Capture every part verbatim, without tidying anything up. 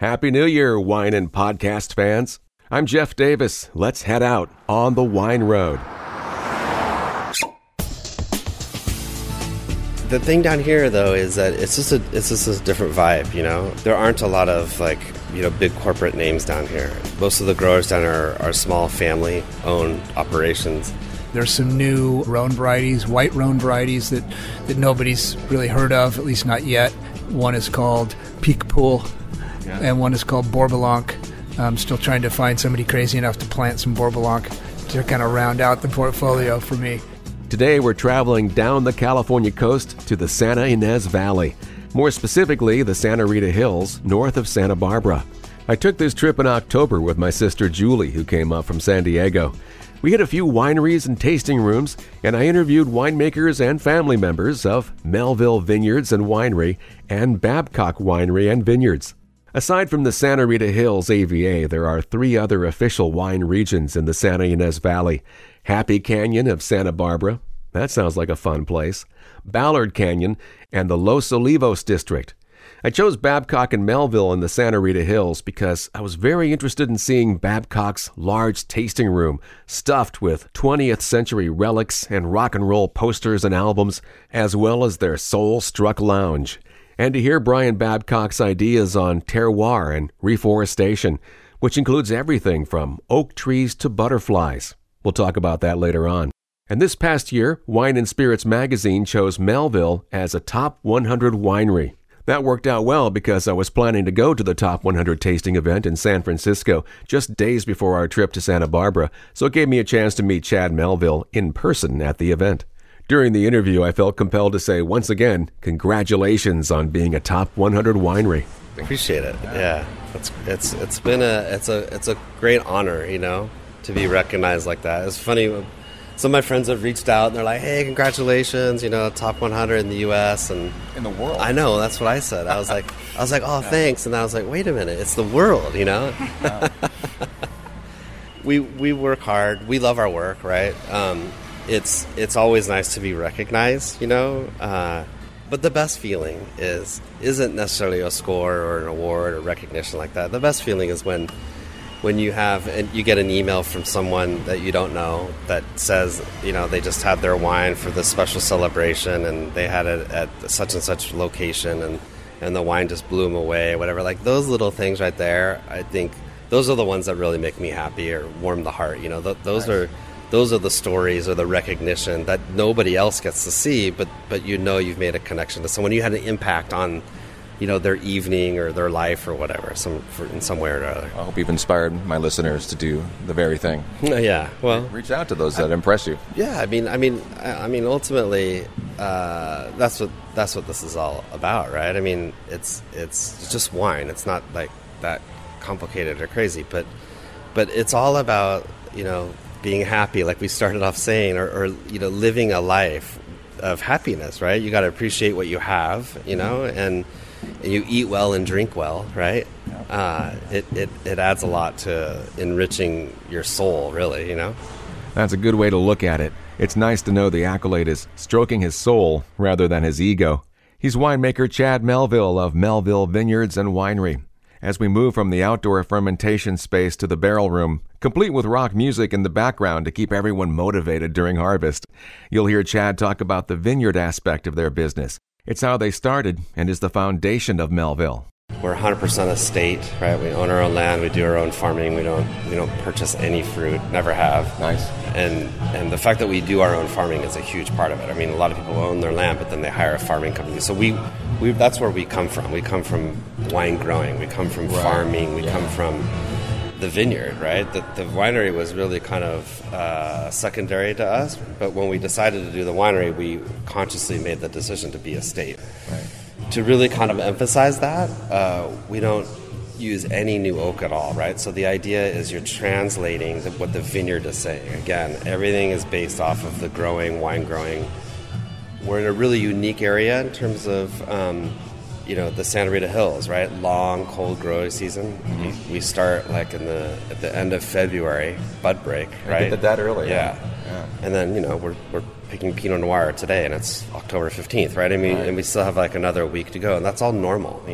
Happy New Year, wine and podcast fans. I'm Jeff Davis. Let's head out on the wine road. The thing down here, though, is that it's just a it's just a different vibe, you know? There aren't a lot of, like, you know, big corporate names down here. Most of the growers down here are, are small family-owned operations. There's some new Rhone varieties, white Rhone varieties that, that nobody's really heard of, at least not yet. One is called Pic Pool, yeah. and one is called Bourboulon. I'm still trying to find somebody crazy enough to plant some Bourboulon to kind of round out the portfolio for me. Today we're traveling down the California coast to the Santa Ynez Valley, more specifically the Santa Rita Hills north of Santa Barbara. I took this trip in October with my sister Julie, who came up from San Diego. We hit a few wineries and tasting rooms, and I interviewed winemakers and family members of Melville Vineyards and Winery and Babcock Winery and Vineyards. Aside from the Santa Rita Hills A V A, there are three other official wine regions in the Santa Ynez Valley. Happy Canyon of Santa Barbara, that sounds like a fun place, Ballard Canyon, and the Los Olivos District. I chose Babcock and Melville in the Santa Rita Hills because I was very interested in seeing Babcock's large tasting room stuffed with twentieth century relics and rock and roll posters and albums, as well as their soul-struck lounge, and to hear Brian Babcock's ideas on terroir and reforestation, which includes everything from oak trees to butterflies. We'll talk about that later on. And this past year, Wine and Spirits magazine chose Melville as a top one hundred winery. That worked out well because I was planning to go to the top one hundred tasting event in San Francisco just days before our trip to Santa Barbara, so it gave me a chance to meet Chad Melville in person at the event. During the interview, I felt compelled to say once again, congratulations on being a top one hundred winery. Appreciate it. Yeah, it's it's it's been a it's a it's a great honor, you know, to be recognized like that. It's funny. Some of my friends have reached out and they're like, "Hey, congratulations! You know, top one hundred in the U S and in the world." I know, that's what I said. I was like, I was like, "Oh, thanks," and I was like, "Wait a minute, it's the world," you know. No. we we work hard. We love our work, right? Um, it's it's always nice to be recognized, you know. Uh, but the best feeling is isn't necessarily a score or an award or recognition like that. The best feeling is when. When you have, and you get an email from someone that you don't know that says, you know, they just had their wine for this special celebration and they had it at such and such location and, and the wine just blew them away, whatever. Like those little things right there, I think those are the ones that really make me happy or warm the heart. You know, th- those nice. are those are the stories or the recognition that nobody else gets to see, but but you know you've made a connection to someone. You had an impact on, you know, their evening or their life or whatever, some for, in some way or another. I hope you've inspired my listeners to do the very thing. Yeah, well, reach out to those that I, impress you. Yeah, I mean, I mean, I mean, ultimately, uh, that's what that's what this is all about, right? I mean, it's it's just wine. It's not like that complicated or crazy, but but it's all about, you know, being happy, like we started off saying, or, or you know, living a life of happiness, right? You got to appreciate what you have, you know, and. And you eat well and drink well, right? Uh, it, it, it adds a lot to enriching your soul, really, you know? That's a good way to look at it. It's nice to know the accolade is stroking his soul rather than his ego. He's winemaker Chad Melville of Melville Vineyards and Winery. As we move from the outdoor fermentation space to the barrel room, complete with rock music in the background to keep everyone motivated during harvest, you'll hear Chad talk about the vineyard aspect of their business. It's how they started and is the foundation of Melville. We're one hundred percent estate, right? We own our own land. We do our own farming. We don't we don't purchase any fruit. Never have. Nice. And and the fact that we do our own farming is a huge part of it. I mean, a lot of people own their land, but then they hire a farming company. So we, we that's where we come from. We come from wine growing. We come from right. farming. We yeah. come from the vineyard, right? The, the winery was really kind of uh, secondary to us, but when we decided to do the winery, we consciously made the decision to be estate. Right. To really kind of emphasize that, uh, we don't use any new oak at all, right? So the idea is you're translating the, what the vineyard is saying. Again, everything is based off of the growing, wine growing. We're in a really unique area in terms of um, you know, the Santa Rita Hills, right? Long, cold growing season. Mm-hmm. We start like in the at the end of February, bud break, right? I did that early. Yeah. yeah. And then, you know, we're we're picking Pinot Noir today, and it's October fifteenth, right? I mean, right. and we still have like another week to go, and that's all normal, you know?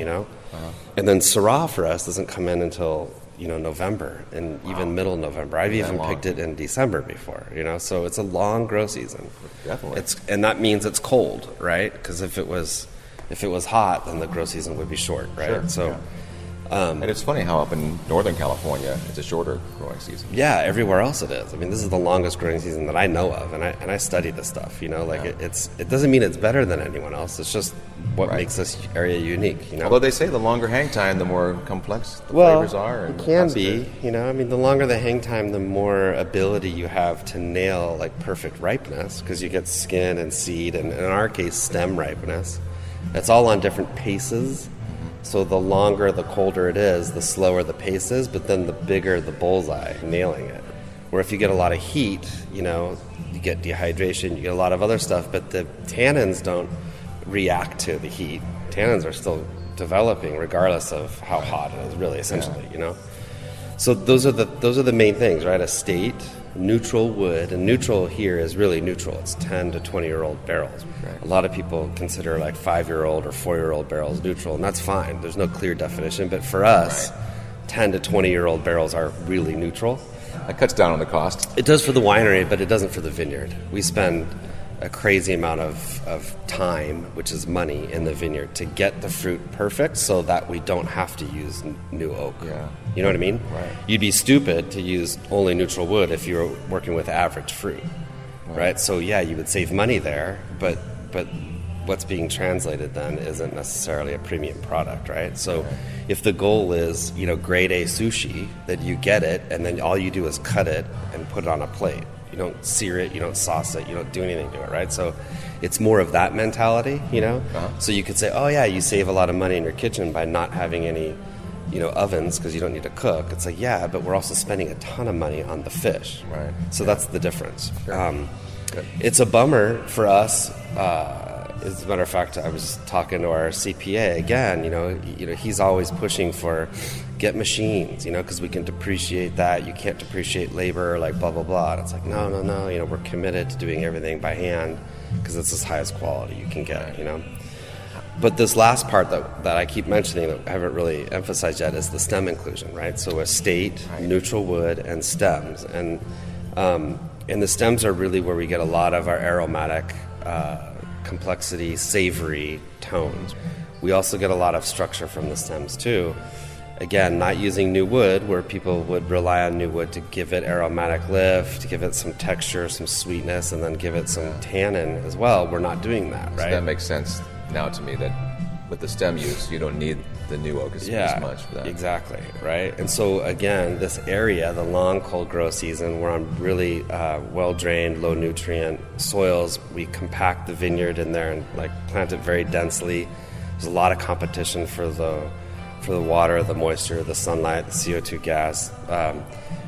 Uh-huh. And then Syrah for us doesn't come in until, you know, November and wow. even middle November. I've even long. picked it in December before, you know, so it's a long grow season. Definitely. It's, and that means it's cold, right? Because if it was if it was hot, then the grow season would be short, right? Sure. So. Yeah. Um, and it's funny how up in Northern California, it's a shorter growing season. Yeah, everywhere else it is. I mean, this is the longest growing season that I know of, and I and I study this stuff. You know, like yeah. it, it's it doesn't mean it's better than anyone else. It's just what right. makes this area unique. You know, although they say the longer hang time, the more complex the well, flavors are. And it can be. You know, I mean, the longer the hang time, the more ability you have to nail like perfect ripeness, because you get skin and seed, and in our case, stem ripeness. It's all on different paces. So the longer, the colder it is, the slower the pace is, but then the bigger the bullseye, nailing it. Where if you get a lot of heat, you know, you get dehydration, you get a lot of other stuff, but the tannins don't react to the heat. Tannins are still developing regardless of how hot it is, really, essentially, yeah. you know. So those are the those are the main things, right? Estate, neutral wood, and neutral here is really neutral. It's ten to twenty year old barrels. Right. A lot of people consider like five year old or four year old barrels neutral, and that's fine. There's no clear definition, but for us, right. ten to twenty year old barrels are really neutral. That cuts down on the cost. It does for the winery, but it doesn't for the vineyard. We spend a crazy amount of, of time, which is money, in the vineyard to get the fruit perfect so that we don't have to use n- new oak. Yeah. You know what I mean? Right. You'd be stupid to use only neutral wood if you were working with average fruit, right? right? So yeah, you would save money there, but but what's being translated then isn't necessarily a premium product, right? So right. if the goal is, you know, grade A sushi, that you get it and then all you do is cut it and put it on a plate. You don't sear it, you don't sauce it, you don't do anything to it, right? So it's more of that mentality, you know? Uh-huh. So you could say, oh yeah, you save a lot of money in your kitchen by not having any, you know, ovens because you don't need to cook. It's like, yeah, but we're also spending a ton of money on the fish. Right. So yeah. that's the difference. Sure. Um, it's a bummer for us. Uh, as a matter of fact, I was talking to our C P A again, you know, you know, he's always pushing for get machines, you know, because we can depreciate that. You can't depreciate labor, like blah, blah, blah. And it's like, no, no, no, you know, we're committed to doing everything by hand because it's as highest quality you can get, you know. But this last part that, that I keep mentioning that I haven't really emphasized yet is the stem inclusion, right? So estate, right. neutral wood, and stems. And um, and the stems are really where we get a lot of our aromatic uh, complexity, savory tones. We also get a lot of structure from the stems too. Again, not using new wood, where people would rely on new wood to give it aromatic lift, to give it some texture, some sweetness, and then give it some tannin as well. We're not doing that, right? So that makes sense now to me, that with the stem use, you don't need the new oak as, yeah, as much for that. Exactly, right? And so, again, this area, the long cold grow season, we're on really uh, well-drained, low-nutrient soils. We compact the vineyard in there and like plant it very densely. There's a lot of competition for the for the water, the moisture, the sunlight, the C O two gas. Um,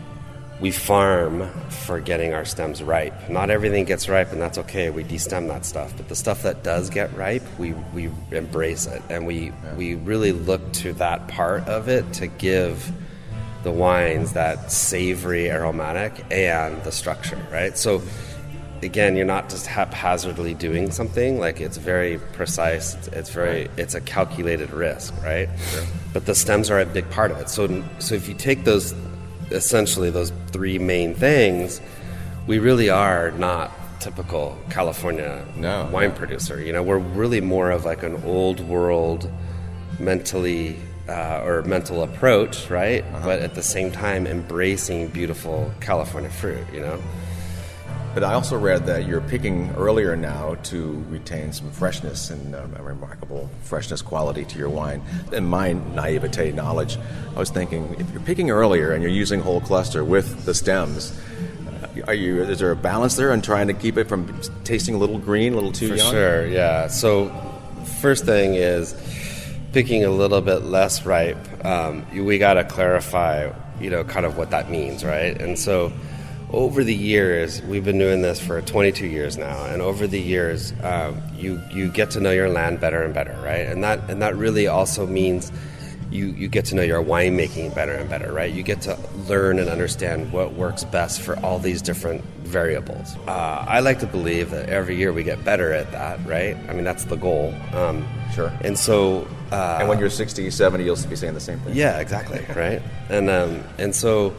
we farm for getting our stems ripe. Not everything gets ripe, and that's okay. We destem that stuff. But the stuff that does get ripe, we, we embrace it. And we, yeah. we really look to that part of it to give the wines that savory aromatic and the structure, right? So, again, you're not just haphazardly doing something. Like, it's very precise. It's, it's very, right. it's a calculated risk, right? Sure. But the stems are a big part of it. So, so if you take those, essentially those three main things, we really are not typical California no, wine no. producer. You know, we're really more of like an old world mentally uh, or mental approach, right? Uh-huh. But at the same time, embracing beautiful California fruit, you know? But I also read that you're picking earlier now to retain some freshness and uh, a remarkable freshness quality to your wine. In my naivete knowledge, I was thinking, if you're picking earlier and you're using whole cluster with the stems, uh, are you? Is there a balance there in trying to keep it from tasting a little green, a little too For young? For sure, yeah. So first thing is picking a little bit less ripe. Um, we got to clarify, you know, kind of what that means, right? And so over the years, we've been doing this for twenty-two years now, and over the years, um, you you get to know your land better and better, right? And that and that really also means you you get to know your winemaking better and better, right? You get to learn and understand what works best for all these different variables. Uh, I like to believe that every year we get better at that, right? I mean, that's the goal. Um, sure. And so Uh, and when you're sixty, seventy, you'll be saying the same thing. Yeah, exactly, right? And um, and so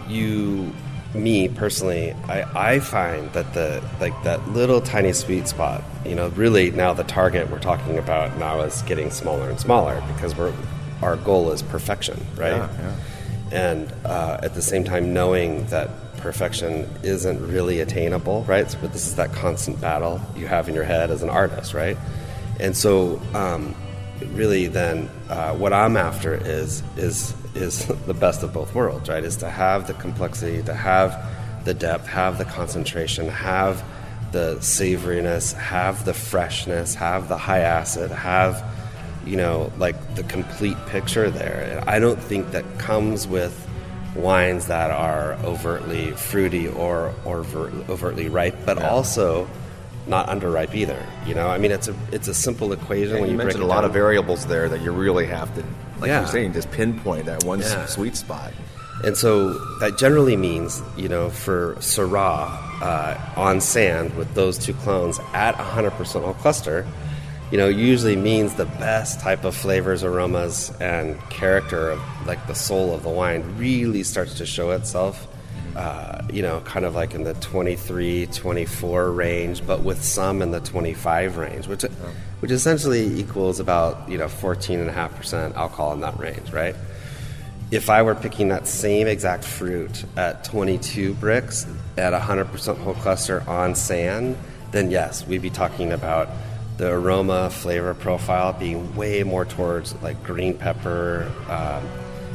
you, me personally, I, I find that the like that little tiny sweet spot, you know, really now the target we're talking about now is getting smaller and smaller because we're our goal is perfection, right? Yeah, yeah. And uh, at the same time knowing that perfection isn't really attainable, right? So, but this is that constant battle you have in your head as an artist, right? And so um, really then uh, what I'm after is is is the best of both worlds, right? Is to have the complexity, to have the depth, have the concentration, have the savoriness, have the freshness, have the high acid, have, you know, like the complete picture there. And I don't think that comes with wines that are overtly fruity or, or overt, overtly ripe, but yeah. also not underripe either. You know, I mean, it's a it's a simple equation. Yeah, when you, you mentioned break a lot down. of variables there that you really have to, like yeah. you're saying, just pinpoint that one yeah. sweet spot. And so that generally means, you know, for Syrah uh, on sand with those two clones at one hundred percent whole cluster, you know, usually means the best type of flavors, aromas, and character of like the soul of the wine really starts to show itself, uh, you know, kind of like in the twenty-three, twenty-four range, but with some in the twenty-five range, which, which essentially equals about, you know, fourteen point five percent alcohol in that range, right? If I were picking that same exact fruit at twenty-two bricks at one hundred percent whole cluster on sand, then yes, we'd be talking about the aroma flavor profile being way more towards like green pepper, um,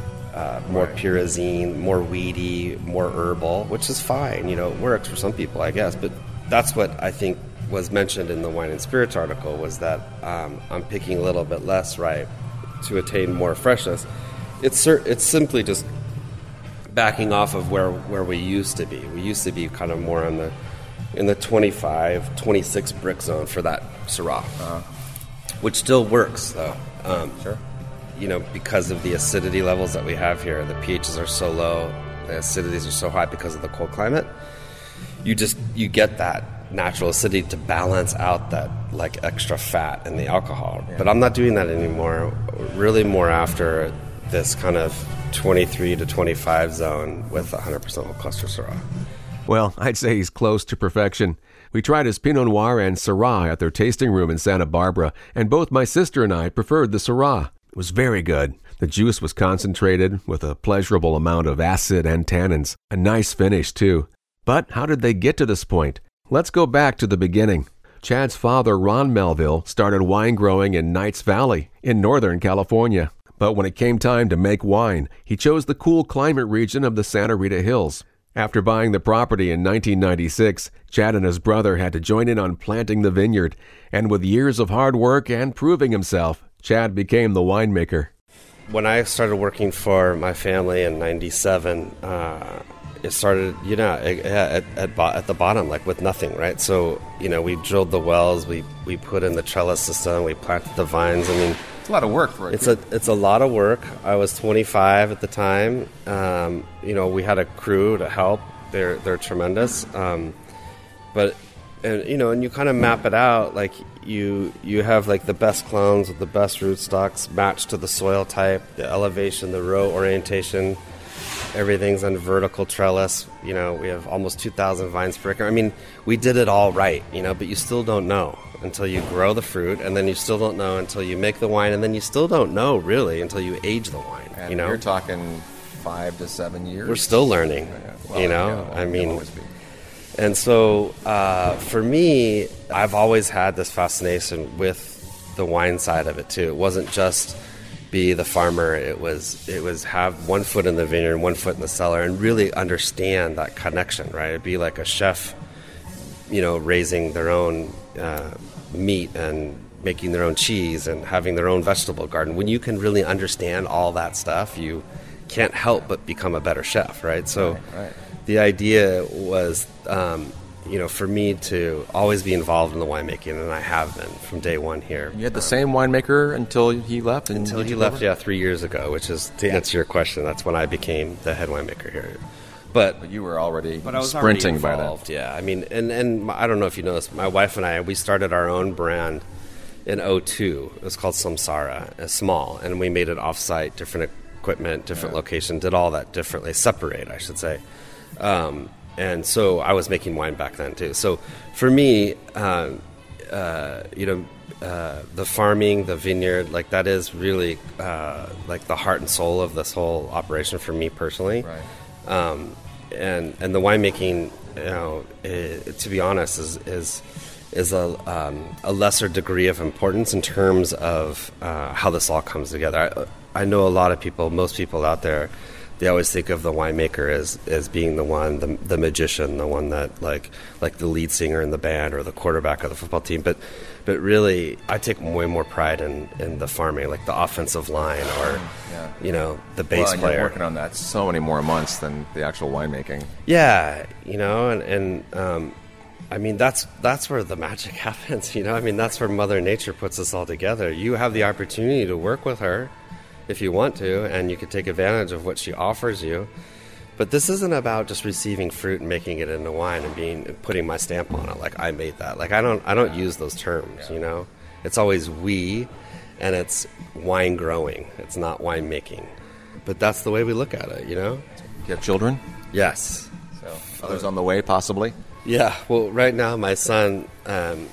uh, more right. pyrazine, more weedy, more herbal, which is fine. You know, it works for some people, I guess. But that's what I think was mentioned in the Wine and Spirits article, was that um, I'm picking a little bit less ripe to attain more freshness. It's it's simply just backing off of where, where we used to be. We used to be kind of more on the in the twenty-five, twenty-six brick zone for that Syrah, uh, which still works though. Um, sure. You know, because of the acidity levels that we have here, the pHs are so low, the acidities are so high because of the cold climate. You just you get that natural acidity to balance out that like extra fat in the alcohol. Yeah. But I'm not doing that anymore. Really, more after this kind of twenty-three to twenty-five zone with one hundred percent whole cluster Syrah. Well, I'd say he's close to perfection. We tried his Pinot Noir and Syrah at their tasting room in Santa Barbara, and both my sister and I preferred the Syrah. It was very good. The juice was concentrated with a pleasurable amount of acid and tannins. A nice finish, too. But how did they get to this point? Let's go back to the beginning. Chad's father, Ron Melville, started wine growing in Knights Valley in Northern California. But when it came time to make wine, he chose the cool climate region of the Santa Rita Hills. After buying the property in nineteen ninety-six, Chad and his brother had to join in on planting the vineyard, and with years of hard work and proving himself, Chad became the winemaker. When I started working for my family in ninety-seven, uh, it started, you know, at, at, at, at the bottom, like with nothing, right? So, you know, we drilled the wells, we, we put in the trellis system, we planted the vines. I mean, it's a lot of work for it. It's a it's a lot of work. I was twenty-five at the time. Um, you know, we had a crew to help. They're they're tremendous. Um, but and you know, and you kind of map it out. Like you you have like the best clones with the best rootstocks matched to the soil type, the elevation, the row orientation. Everything's on vertical trellis. You know, we have almost two thousand vines per acre. I mean, we did it all right. You know, but you still don't know until you grow the fruit, and then you still don't know until you make the wine, and then you still don't know really until you age the wine. And you know, you're talking five to seven years. We're still learning. Yeah, well, you know, yeah, well, I mean, always be. And so uh, for me, I've always had this fascination with the wine side of it too. It wasn't just be the farmer. It was it was have one foot in the vineyard, one foot in the cellar, and really understand that connection. Right, it'd be like a chef, you know, raising their own uh, meat and making their own cheese and having their own vegetable garden. When you can really understand all that stuff, you can't help but become a better chef, right? So right, right. The idea was, um, you know, for me to always be involved in the winemaking, and I have been from day one here. You had the um, same winemaker until he left? And until he left, over? yeah, three years ago, which is, to answer your question, that's when I became the head winemaker here. But, but you were already but I was sprinting already by that. Yeah, I mean, and, and I don't know if you know this, my wife and I, we started our own brand in oh two. It was called Samsara, uh, small, and we made it off-site, different equipment, different yeah. location, did all that differently, separate, I should say. Um, and so I was making wine back then too. So for me, uh, uh, you know, uh, the farming, the vineyard, like that is really uh, like the heart and soul of this whole operation for me personally. Right. Um, and and the winemaking, you know, it, to be honest, is is is a um, a lesser degree of importance in terms of uh, how this all comes together. I, I know a lot of people, most people out there, they always think of the winemaker as, as being the one, the, the magician, the one that like like the lead singer in the band or the quarterback of the football team. But but really, I take way more pride in, in the farming, like the offensive line or yeah. you know the bass well, and player. You're working on that so many more months than the actual winemaking. Yeah, you know, and and um, I mean that's that's where the magic happens. You know, I mean that's where Mother Nature puts us all together. You have the opportunity to work with her if you want to, and you can take advantage of what she offers you. But this isn't about just receiving fruit and making it into wine and being putting my stamp on it. Like I made that. Like I don't I don't use those terms. You know, it's always we, and it's wine growing. It's not wine making. But that's the way we look at it. You know. You have children? Yes. So others on the way, possibly. Yeah. Well, right now my son um,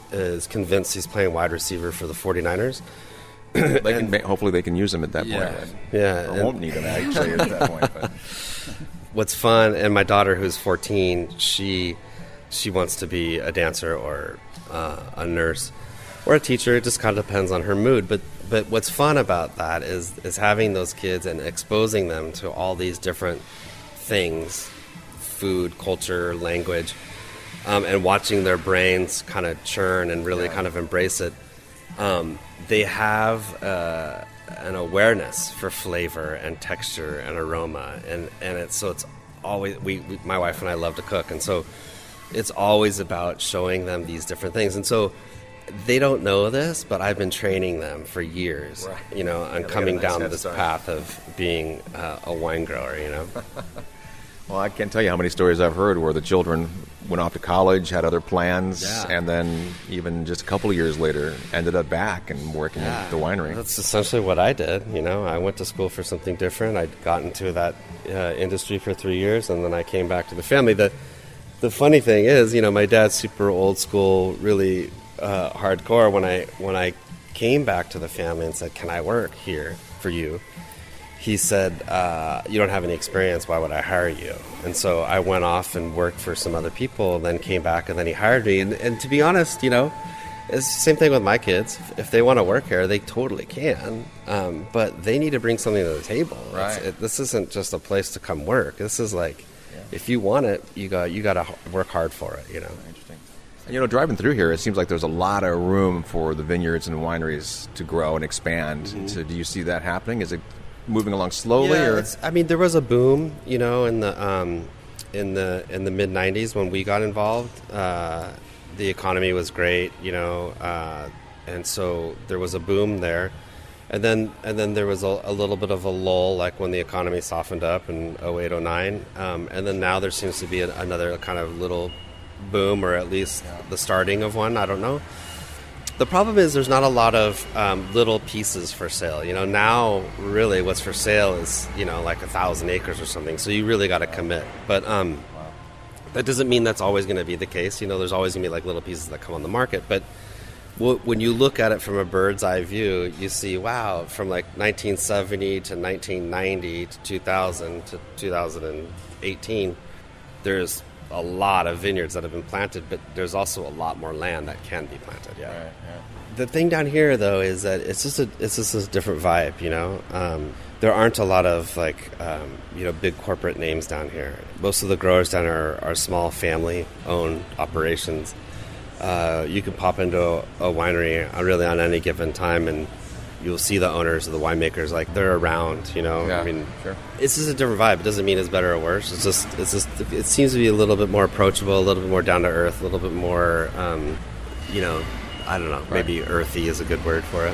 is convinced he's playing wide receiver for the forty-niners. They can, hopefully they can use them at that yeah, point. Yeah. Or won't need them actually at that point. But. What's fun, and my daughter who's fourteen, she she wants to be a dancer or uh, a nurse or a teacher. It just kind of depends on her mood. But but what's fun about that is is having those kids and exposing them to all these different things, food, culture, language, um, and watching their brains kind of churn and really yeah. kind of embrace it. Um, they have uh, an awareness for flavor and texture and aroma, and, and it's so it's always we, we my wife and I love to cook, and so it's always about showing them these different things. And so they don't know this, but I've been training them for years, right. you know, and yeah, coming nice down head this start. path of being uh, a wine grower, you know. Well, I can't tell you how many stories I've heard where the children went off to college, had other plans, yeah. and then even just a couple of years later ended up back and working yeah. at the winery. That's essentially what I did. You know, I went to school for something different. I got into that uh, industry for three years, and then I came back to the family. The the funny thing is, you know, my dad's super old school, really uh, hardcore. When I when I came back to the family and said, "Can I work here for you?" He said, uh, you don't have any experience, why would I hire you? And so I went off and worked for some other people, then came back, and then he hired me. And, and to be honest, you know, it's the same thing with my kids. If they want to work here, they totally can. Um, but they need to bring something to the table. Right. It, this isn't just a place to come work. This is like, yeah. if you want it, you got you got to work hard for it, you know. Interesting. And, you know, driving through here, it seems like there's a lot of room for the vineyards and wineries to grow and expand. Mm-hmm. So do you see that happening? Is it moving along slowly, yeah, or it's, I mean, there was a boom, you know, in the um, in the in the mid nineties when we got involved. Uh, the economy was great, you know, uh, and so there was a boom there, and then and then there was a, a little bit of a lull, like when the economy softened up in oh eight, oh nine, um, and then now there seems to be a, another kind of little boom, or at least yeah. the starting of one. I don't know. The problem is there's not a lot of um, little pieces for sale. You know, now really what's for sale is, you know, like a thousand acres or something. So you really got to commit. But um, wow. that doesn't mean that's always going to be the case. You know, there's always going to be like little pieces that come on the market. But w- when you look at it from a bird's eye view, you see, wow, from like nineteen seventy to nineteen ninety to two thousand to two thousand eighteen, there's a lot of vineyards that have been planted, but there's also a lot more land that can be planted. Yeah. Right, yeah. The thing down here, though, is that it's just a it's just a different vibe. You know, um, there aren't a lot of like um, you know big corporate names down here. Most of the growers down here are, are small family-owned operations. Uh, you can pop into a, a winery really on any given time, and you'll see the owners of the winemakers, like they're around, you know. Yeah, I mean, sure. It's just a different vibe. It doesn't mean it's better or worse. It's just, it's just, it seems to be a little bit more approachable, a little bit more down to earth, a little bit more, um, you know, I don't know, right. maybe earthy is a good word for it.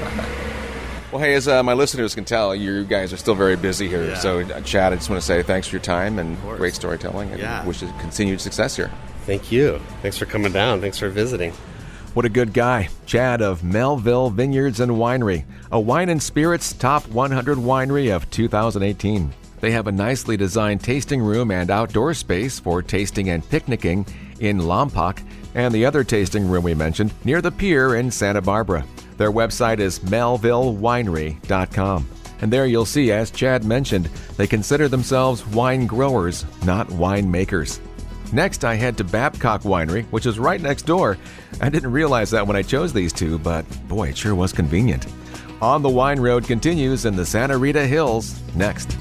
Well, hey, as uh, my listeners can tell, you guys are still very busy here. Yeah. So, uh, Chad, I just want to say thanks for your time and great storytelling, and yeah. wish you continued success here. Thank you. Thanks for coming down. Thanks for visiting. What a good guy. Chad of Melville Vineyards and Winery, a wine and spirits top one hundred winery of two thousand eighteen. They have a nicely designed tasting room and outdoor space for tasting and picnicking in Lompoc, and the other tasting room we mentioned near the pier in Santa Barbara. Their website is melville winery dot com. And there you'll see, as Chad mentioned, they consider themselves wine growers, not wine makers. Next, I head to Babcock Winery, which is right next door. I didn't realize that when I chose these two, but boy, it sure was convenient. On the Wine Road continues in the Santa Rita Hills next.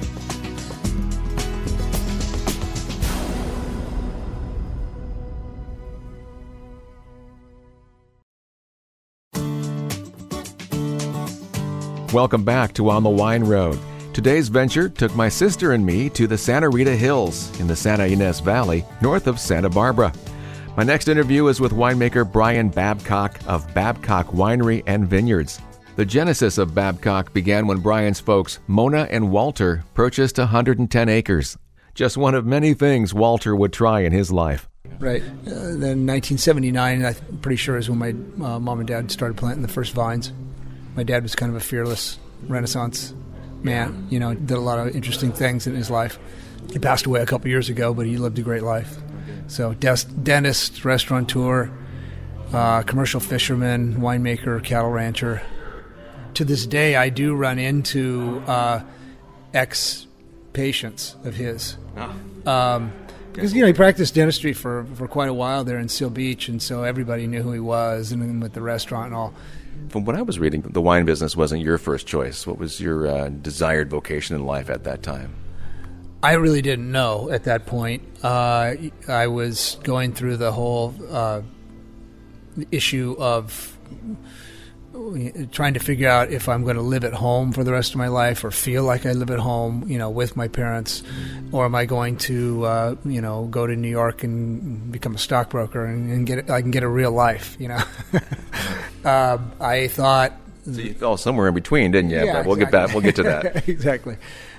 Welcome back to On the Wine Road. Today's venture took my sister and me to the Santa Rita Hills in the Santa Ynez Valley, north of Santa Barbara. My next interview is with winemaker Brian Babcock of Babcock Winery and Vineyards. The genesis of Babcock began when Brian's folks, Mona and Walter, purchased one hundred ten acres. Just one of many things Walter would try in his life. Right. Uh, then nineteen seventy-nine, I'm pretty sure, is when my uh, mom and dad started planting the first vines. My dad was kind of a fearless Renaissance man, you know, did a lot of interesting things in his life. He passed away a couple years ago, but he lived a great life. So des- dentist, restaurateur, uh, commercial fisherman, winemaker, cattle rancher. To this day, I do run into uh, ex-patients of his. Um, because, you know, he practiced dentistry for, for quite a while there in Seal Beach, and so everybody knew who he was, and then with the restaurant and all. From what I was reading, the wine business wasn't your first choice. What was your uh, desired vocation in life at that time? I really didn't know at that point. Uh, I was going through the whole uh, issue of trying to figure out if I'm going to live at home for the rest of my life or feel like I live at home, you know, with my parents, or am I going to, uh, you know, go to New York and become a stockbroker and, and get I can get a real life, you know. uh, I thought. So you fell somewhere in between, didn't you? Yeah, but we'll exactly. get back. We'll get to that. Exactly.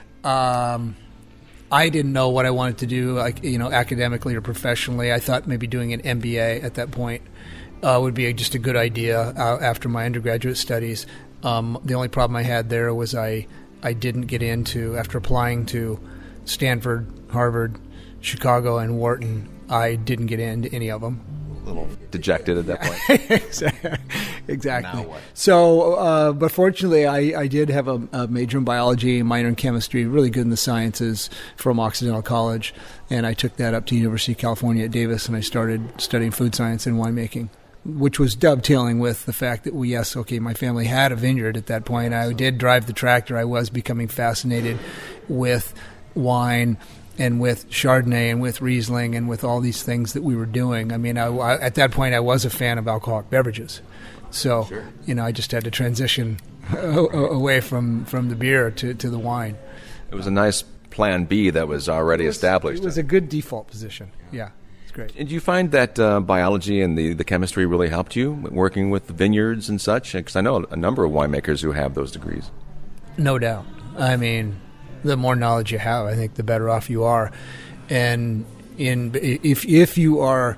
Um, I didn't know what I wanted to do, like, you know, academically or professionally. I thought maybe doing an M B A at that point Uh, would be a, just a good idea uh, after my undergraduate studies. Um, the only problem I had there was I I didn't get into, after applying to Stanford, Harvard, Chicago, and Wharton, I didn't get into any of them. A little dejected at that point. Exactly. Now what? So, uh, but fortunately, I, I did have a, a major in biology, minor in chemistry, really good in the sciences from Occidental College, and I took that up to University of California at Davis, and I started studying food science and winemaking, which was dovetailing with the fact that, well, yes, okay, my family had a vineyard at that point. I did drive the tractor. I was becoming fascinated with wine and with Chardonnay and with Riesling and with all these things that we were doing. I mean, I, I, at that point, I was a fan of alcoholic beverages. So, sure. you know, I just had to transition away from, from the beer to, to the wine. It was a nice plan B that was already it was, established. It was a good default position, yeah. Great. Did you find that uh, biology and the, the chemistry really helped you working with the vineyards and such? Because I know a number of winemakers who have those degrees. No doubt. I mean, the more knowledge you have, I think the better off you are. And in if if you are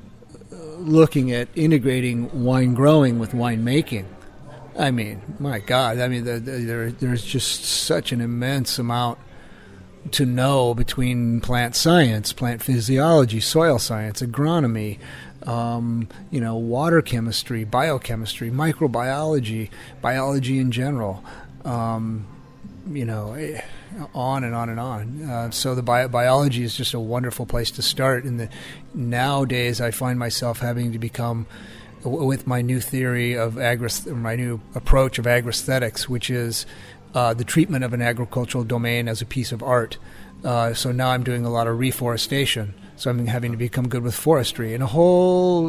looking at integrating wine growing with wine making, I mean, my God, I mean, the, the, there there's just such an immense amount to know between plant science, plant physiology, soil science, agronomy, um, you know, water chemistry, biochemistry, microbiology, biology in general, um, you know, on and on and on. Uh, so the bio- biology is just a wonderful place to start. And the, nowadays I find myself having to become, with my new theory of agri- my new approach of agristhetics, which is Uh, the treatment of an agricultural domain as a piece of art. Uh, so now I'm doing a lot of reforestation. So I'm having to become good with forestry and a whole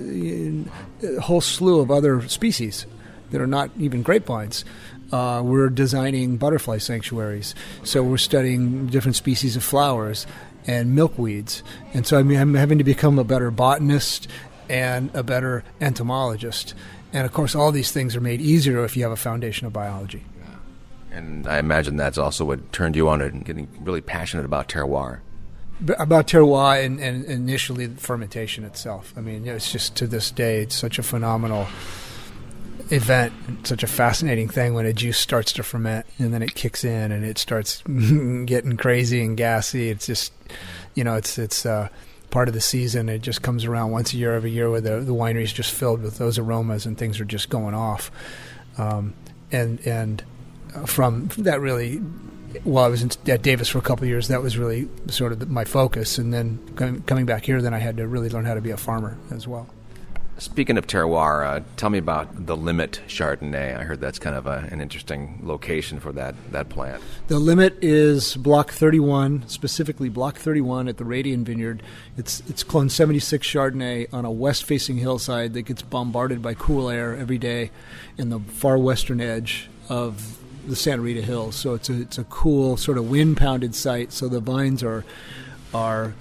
a whole slew of other species that are not even grapevines. Uh, we're designing butterfly sanctuaries. So we're studying different species of flowers and milkweeds. And so I'm, I'm having to become a better botanist and a better entomologist. And, of course, all these things are made easier if you have a foundation of biology. And I imagine that's also what turned you on to getting really passionate about terroir. about terroir and, and initially the fermentation itself. I mean, it's just to this day, it's such a phenomenal event, such a fascinating thing when a juice starts to ferment and then it kicks in and it starts getting crazy and gassy. It's just, you know, it's it's uh, part of the season. It just comes around once a year, every year, where the, the winery is just filled with those aromas and things are just going off. Um, and and from that really... While I was in, at Davis for a couple of years, that was really sort of my focus. And then com- coming back here, then I had to really learn how to be a farmer as well. Speaking of terroir, uh, tell me about the Limit Chardonnay. I heard that's kind of a, an interesting location for that, that plant. The Limit is Block thirty-one, specifically Block thirty-one at the Radian Vineyard. It's it's Clone seventy-six Chardonnay on a west-facing hillside that gets bombarded by cool air every day in the far western edge of the Santa Rita Hills. So it's a it's a cool sort of wind pounded site. So the vines are are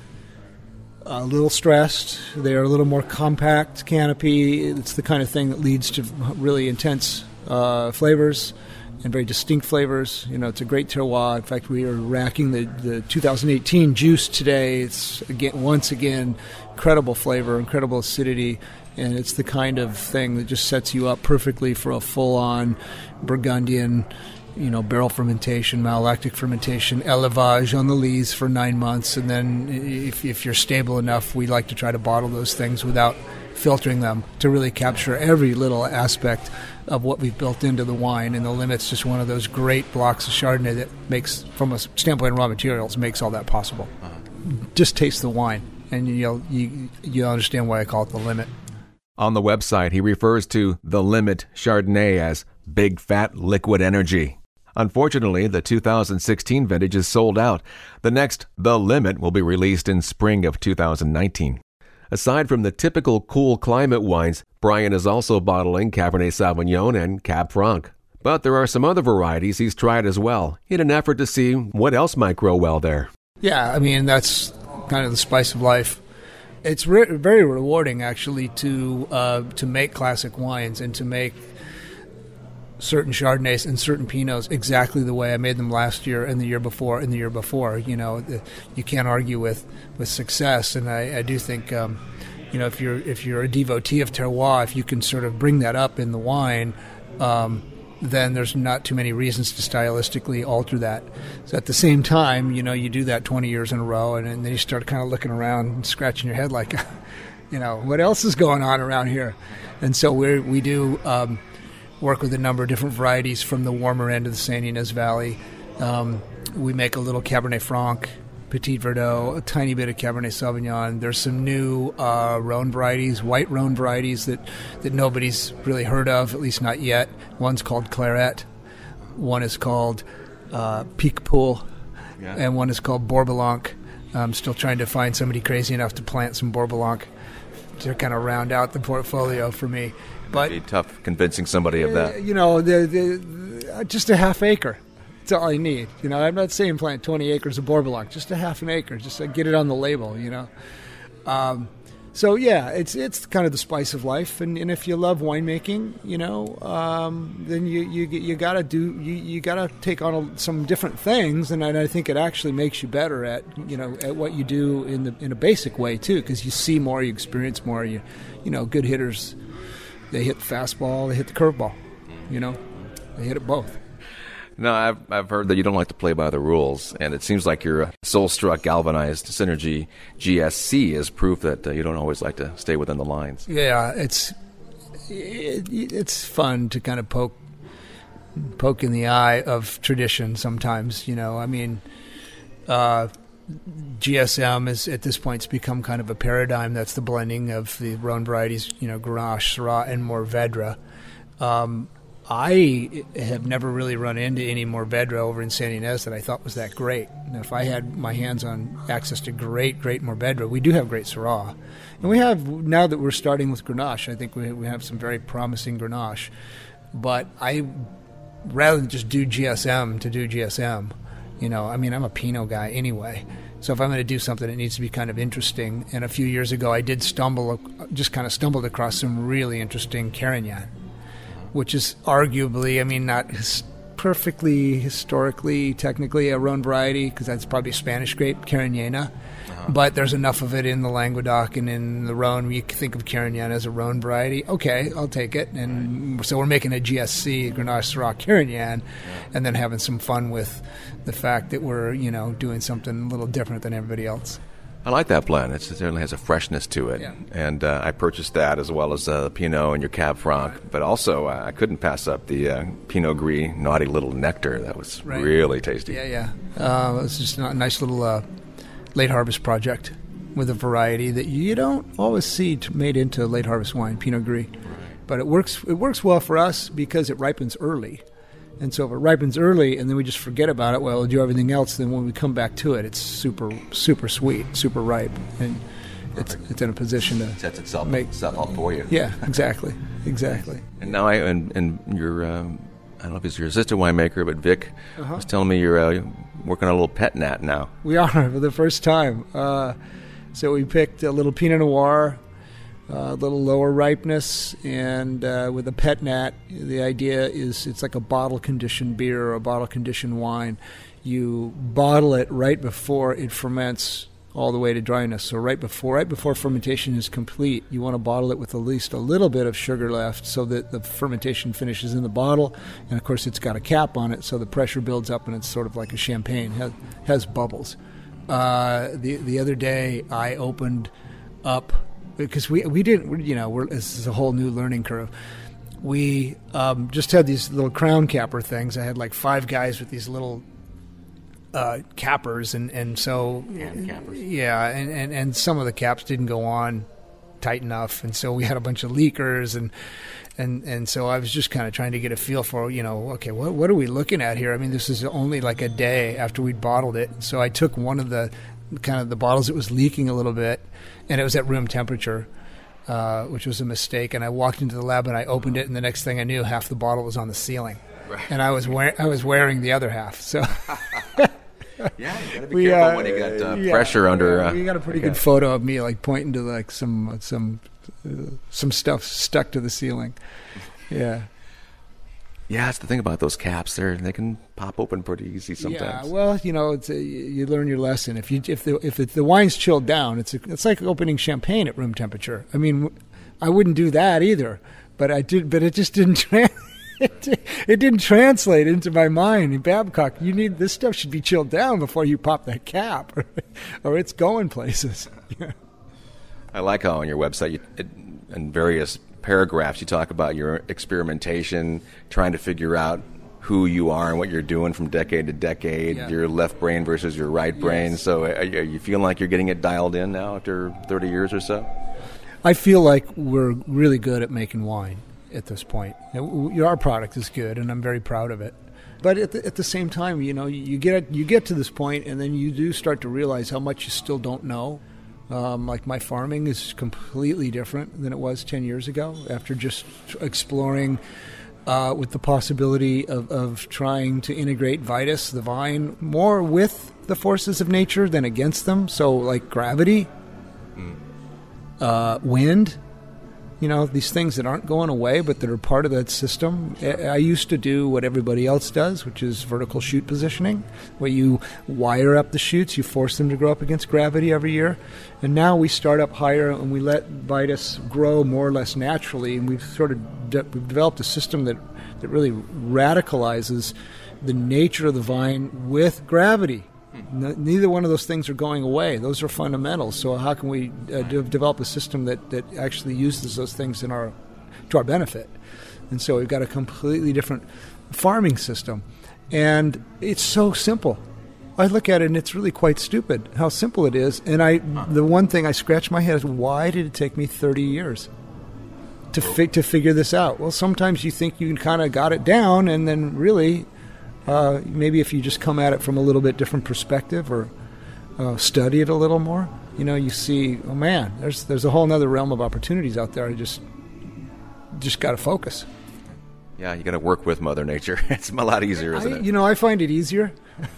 a little stressed. They are a little more compact canopy. It's the kind of thing that leads to really intense uh, flavors and very distinct flavors. You know, it's a great terroir. In fact, we are racking the, the two thousand eighteen juice today. It's again once again incredible flavor, incredible acidity. And it's the kind of thing that just sets you up perfectly for a full-on Burgundian, you know, barrel fermentation, malolactic fermentation, élevage on the lees for nine months. And then if, if you're stable enough, we like to try to bottle those things without filtering them to really capture every little aspect of what we've built into the wine. And the Limit's just one of those great blocks of Chardonnay that makes, from a standpoint of raw materials, makes all that possible. Uh-huh. Just taste the wine, and you'll you, you'll understand why I call it the Limit. On the website, he refers to the Limit Chardonnay as big fat liquid energy. Unfortunately, the two thousand sixteen vintage is sold out. The next The Limit will be released in spring of two thousand nineteen. Aside from the typical cool climate wines, Brian is also bottling Cabernet Sauvignon and Cab Franc. But there are some other varieties he's tried as well, in an effort to see what else might grow well there. Yeah, I mean, that's kind of the spice of life. It's re- very rewarding, actually, to uh, to make classic wines and to make certain Chardonnays and certain Pinots exactly the way I made them last year and the year before and the year before. You know, the, you can't argue with, with success, and I, I do think, um, you know, if you're if you're a devotee of terroir, if you can sort of bring that up in the wine, um, then there's not too many reasons to stylistically alter that. So at the same time, you know, you do that twenty years in a row, and, and then you start kind of looking around and scratching your head like, you know, what else is going on around here? And so we we do um, work with a number of different varieties from the warmer end of the Saint Ynez Valley. Um, we make a little Cabernet Franc, Petit Verdot, a tiny bit of Cabernet Sauvignon. There's some new uh, Rhone varieties, white Rhone varieties that, that nobody's really heard of, at least not yet. One's called Claret. One is called uh, Pic Poul. Yeah. And one is called Bourbelanc. I'm still trying to find somebody crazy enough to plant some Bourbelanc to kind of round out the portfolio for me. But it'd be tough convincing somebody of that. Uh, you know, the, the, just a half acre. That's all I need. You know, I'm not saying plant twenty acres of Bourbelanc, just a half an acre, just to get it on the label, you know. Um, so, yeah, it's it's kind of the spice of life. And, and if you love winemaking, you know, um, then you you, you got to do, you, you got to take on a, some different things. And I, I think it actually makes you better at, you know, at what you do in the in a basic way, too, because you see more, you experience more. You, you know, good hitters, they hit the fastball, they hit the curveball, you know, they hit it both. No, I've I've heard that you don't like to play by the rules, and it seems like your soul-struck, galvanized Synergy G S C is proof that uh, you don't always like to stay within the lines. Yeah, it's it, it's fun to kind of poke poke in the eye of tradition sometimes. You know, I mean, uh, G S M is at this point it's become kind of a paradigm. That's the blending of the Rhone varieties, you know, Grenache, Syrah, and Mourvèdre. Um, I have never really run into any Mourvèdre over in Saint Ynez that I thought was that great. And if I had my hands on access to great, great Mourvèdre, we do have great Syrah. And we have, now that we're starting with Grenache, I think we we have some very promising Grenache. But I, rather than just do G S M to do G S M, you know, I mean, I'm a Pinot guy anyway. So if I'm going to do something, it needs to be kind of interesting. And a few years ago, I did stumble, just kind of stumbled across some really interesting Carignan, which is arguably, I mean, not perfectly historically, technically a Rhone variety, because that's probably Spanish grape, Carignana. Uh-huh. But there's enough of it in the Languedoc and in the Rhone. You think of Carignana as a Rhone variety. Okay, I'll take it. And so we're making a G S C, Grenache Syrah Carignan, yeah. and then having some fun with the fact that we're, you know, doing something a little different than everybody else. I like that blend. It certainly has a freshness to it. Yeah. And uh, I purchased that as well as uh, the Pinot and your Cab Franc. Right. But also, uh, I couldn't pass up the uh, Pinot Gris Naughty Little Nectar. That was right. really tasty. Yeah, yeah. Uh, it was just a nice little uh, late harvest project with a variety that you don't always see t- made into late harvest wine, Pinot Gris. Right. But it works, it works well for us because it ripens early. And so if it ripens early and then we just forget about it, well, we'll do everything else, then when we come back to it, it's super, super sweet, super ripe. And it's, it's in a position to it sets itself, make itself up for you. Yeah, exactly, exactly. And now I, and, and your, um, I don't know if it's your assistant winemaker, but Vic uh-huh. was telling me you're uh, working on a little pet nat now. We are, for the first time. Uh, so we picked a little Pinot Noir, a uh, little lower ripeness, and uh, with a pet nat, the idea is it's like a bottle-conditioned beer or a bottle-conditioned wine. You bottle it right before it ferments all the way to dryness. So right before right before fermentation is complete, you want to bottle it with at least a little bit of sugar left so that the fermentation finishes in the bottle. And, of course, it's got a cap on it, so the pressure builds up, and it's sort of like a champagne, has, has bubbles. Uh, the, the other day, I opened up... Because we we didn't, you know, we're, this is a whole new learning curve. We um, just had these little crown capper things. I had like five guys with these little uh, cappers, and, and so Hand cappers. yeah, and, and, and some of the caps didn't go on tight enough, and so we had a bunch of leakers, and and and so I was just kind of trying to get a feel for, you know, okay, what what are we looking at here? I mean, this is only like a day after we'd bottled it, so I took one of the kind of the bottles that was leaking a little bit, and it was at room temperature, uh, which was a mistake. And I walked into the lab and I opened it, and the next thing I knew, half the bottle was on the ceiling, right. and I was wearing I was wearing the other half. So yeah, you gotta be we, careful uh, when you got uh, yeah, pressure under. Uh, we got a pretty okay. good photo of me like pointing to like some some uh, some stuff stuck to the ceiling. Yeah. Yeah, that's the thing about those caps. They they can pop open pretty easy sometimes. Yeah, well, you know, it's a, you learn your lesson. If you if the if it, the wine's chilled down, it's a, it's like opening champagne at room temperature. I mean, I wouldn't do that either, but I did. But it just didn't. Tra- it, it didn't translate into my mind. In Babcock, you need this stuff should be chilled down before you pop that cap, or, or it's going places. Yeah. I like how on your website you, it, in various paragraphs you talk about your experimentation, trying to figure out who you are and what you're doing from decade to decade, yeah. your left brain versus your right brain. Yes. So are you, are you feeling like you're getting it dialed in now after thirty years or so? I feel like we're really good at making wine at this point. Our product is good, and I'm very proud of it. But at the, at the same time, you know, you get you get to this point, and then you do start to realize how much you still don't know. Um, like my farming is completely different than it was ten years ago after just exploring uh, with the possibility of, of trying to integrate Vitis, the vine, more with the forces of nature than against them. So like gravity, mm. uh, wind, you know, these things that aren't going away but that are part of that system. I used to do what everybody else does, which is vertical shoot positioning, where you wire up the shoots, you force them to grow up against gravity every year. And now we start up higher and we let Vitis grow more or less naturally, and we've sort of de- we've developed a system that, that really radicalizes the nature of the vine with gravity. Neither one of those things are going away. Those are fundamentals. So how can we uh, de- develop a system that, that actually uses those things in our to our benefit? And so we've got a completely different farming system. And it's so simple. I look at it and it's really quite stupid how simple it is. And I, the one thing I scratch my head is, why did it take me thirty years to, fi- to figure this out? Well, sometimes you think you kind of got it down, and then really... Uh, maybe if you just come at it from a little bit different perspective, or uh, study it a little more, you know, you see, oh man, there's there's a whole other realm of opportunities out there. I just just got to focus. Yeah, you got to work with Mother Nature. It's a lot easier, isn't I, it? You know, I find it easier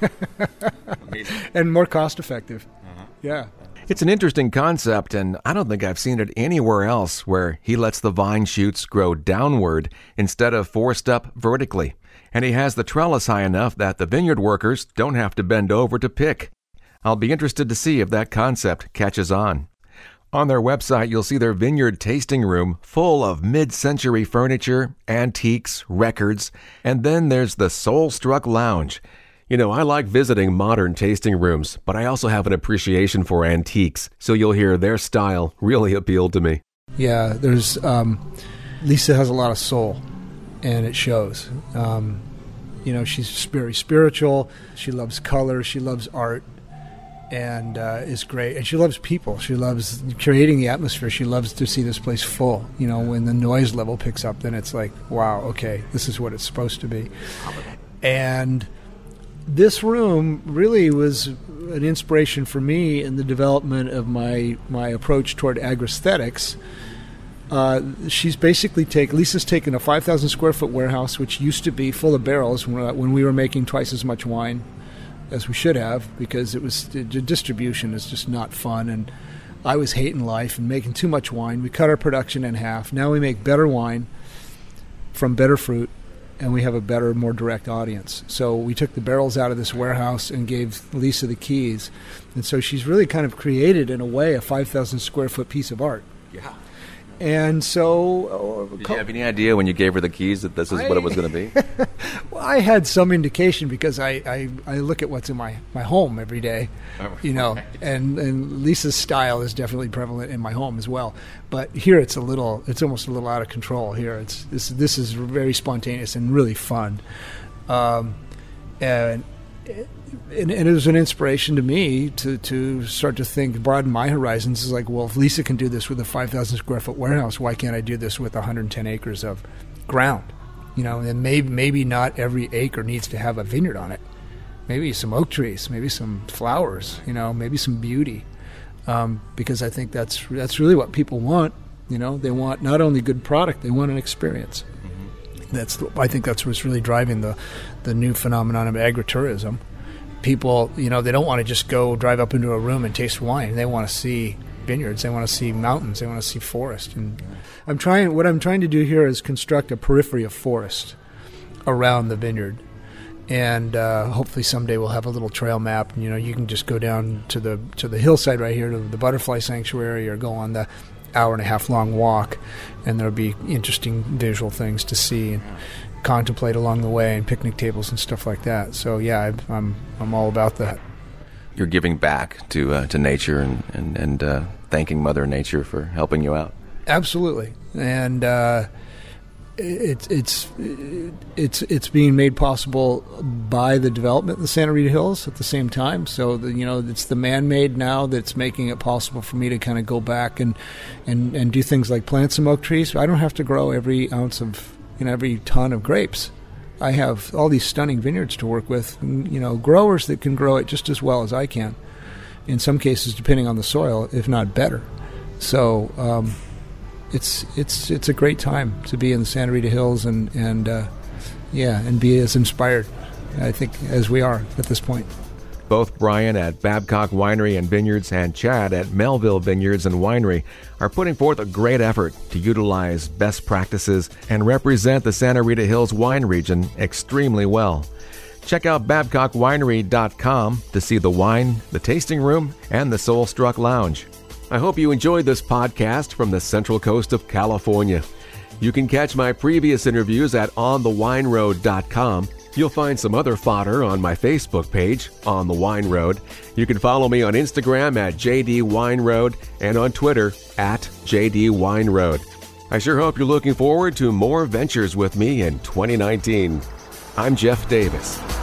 and more cost effective. Uh-huh. Yeah. It's an interesting concept, and I don't think I've seen it anywhere else where he lets the vine shoots grow downward instead of forced up vertically. And he has the trellis high enough that the vineyard workers don't have to bend over to pick. I'll be interested to see if that concept catches on. On their website, you'll see their vineyard tasting room full of mid-century furniture, antiques, records, and then there's the Soul-Struck Lounge. You know, I like visiting modern tasting rooms, but I also have an appreciation for antiques, so you'll hear their style really appealed to me. Yeah, there's, um, Lisa has a lot of soul, and it shows. Um, you know, she's very spiritual, she loves color, she loves art, and uh, is great. And she loves people. She loves creating the atmosphere. She loves to see this place full. You know, when the noise level picks up, then it's like, wow, okay, this is what it's supposed to be. And this room really was an inspiration for me in the development of my, my approach toward agri-aesthetics. Uh, she's basically taken, Lisa's taken a five thousand square foot warehouse, which used to be full of barrels when, when we were making twice as much wine as we should have, because it was the distribution is just not fun, and I was hating life and making too much wine. We cut our production in half. Now we make better wine from better fruit, and we have a better, more direct audience. So we took the barrels out of this warehouse and gave Lisa the keys, and so she's really kind of created, in a way, a five thousand square foot piece of art. Yeah. And so... Uh, Did you have any idea when you gave her the keys that this is I, what it was going to be? Well, I had some indication, because I, I, I look at what's in my, my home every day, oh, you know, right. and, and Lisa's style is definitely prevalent in my home as well. But here it's a little, it's almost a little out of control here. It's this this is very spontaneous and really fun. Um, and... And, and it was an inspiration to me to, to start to think, broaden my horizons. It's like, well, if Lisa can do this with a five thousand square foot warehouse, why can't I do this with one hundred ten acres of ground? You know, and maybe maybe not every acre needs to have a vineyard on it. Maybe some oak trees, maybe some flowers, you know, maybe some beauty. Um, because I think that's that's really what people want. You know, they want not only good product, they want an experience. Mm-hmm. That's I think that's what's really driving the, the new phenomenon of agritourism. People, you know, they don't want to just go drive up into a room and taste wine. They want to see vineyards. They want to see mountains. They want to see forest. And I'm trying. What I'm trying to do here is construct a periphery of forest around the vineyard, and uh, hopefully someday we'll have a little trail map. And, you know, you can just go down to the to the hillside right here to the butterfly sanctuary, or go on the hour and a half long walk, and there'll be interesting visual things to see and contemplate along the way, and picnic tables and stuff like that. So yeah, I, I'm I'm all about that. You're giving back to uh, to nature and and, and uh, thanking Mother Nature for helping you out. Absolutely, and uh, it's it's it's it's being made possible by the development of the Santa Rita Hills at the same time. So the, you know, it's the man-made now that's making it possible for me to kind of go back and and and do things like plant some oak trees. I don't have to grow every ounce of you know, every ton of grapes. I have all these stunning vineyards to work with, and, you know, growers that can grow it just as well as I can. In some cases, depending on the soil, if not better. So um, it's it's it's a great time to be in the Santa Rita Hills, and and uh, yeah, and be as inspired, I think, as we are at this point. Both Brian at Babcock Winery and Vineyards and Chad at Melville Vineyards and Winery are putting forth a great effort to utilize best practices and represent the Santa Rita Hills wine region extremely well. Check out babcock winery dot com to see the wine, the tasting room, and the Soul-Struck Lounge. I hope you enjoyed this podcast from the Central Coast of California. You can catch my previous interviews at on the wine road dot com. You'll find some other fodder on my Facebook page, On the Wine Road. You can follow me on Instagram at J D Wine Road and on Twitter at J D Wine Road. I sure hope you're looking forward to more ventures with me in twenty nineteen. I'm Jeff Davis.